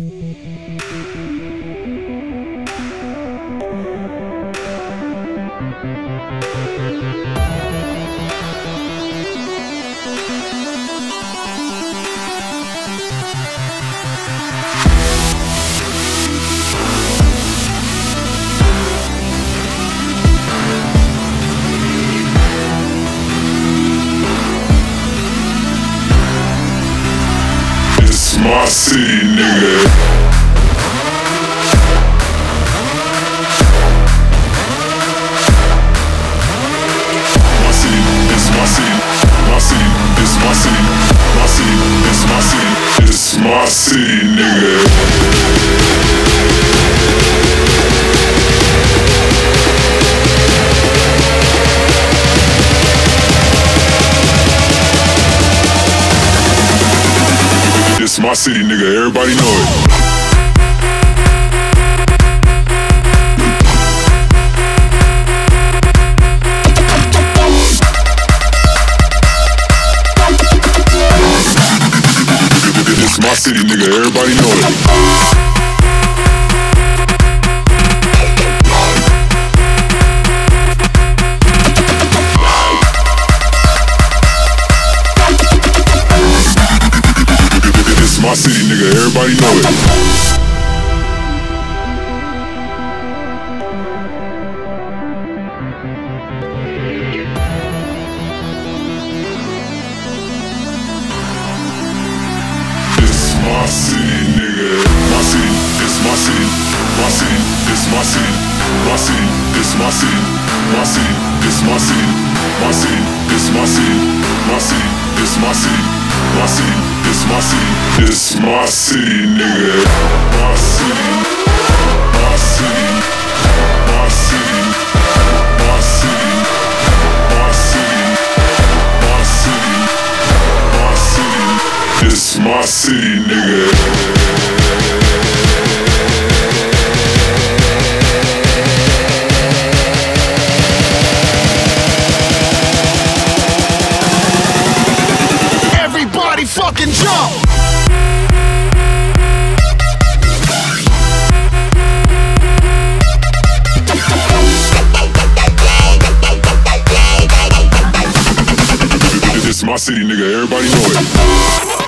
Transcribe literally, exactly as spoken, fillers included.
My city, nigga. My city, it's my city. My city, it's my city. My city, it's my city. It's my city, nigga. It's my city, nigga, everybody know it. It's my city, nigga, everybody know it. My city, nigga, everybody know it. It's my city, nigga. My city, it's my city. My city, it's my city. My city, it's my city. My city, it's my city. My city, it's my city. My city, it's my city. My city, it's my city. It's my city, nigga. My city. My city. My city. My city. My city. My city. My city. It's my city, nigga. Fucking jump! It's my city, nigga, everybody know it.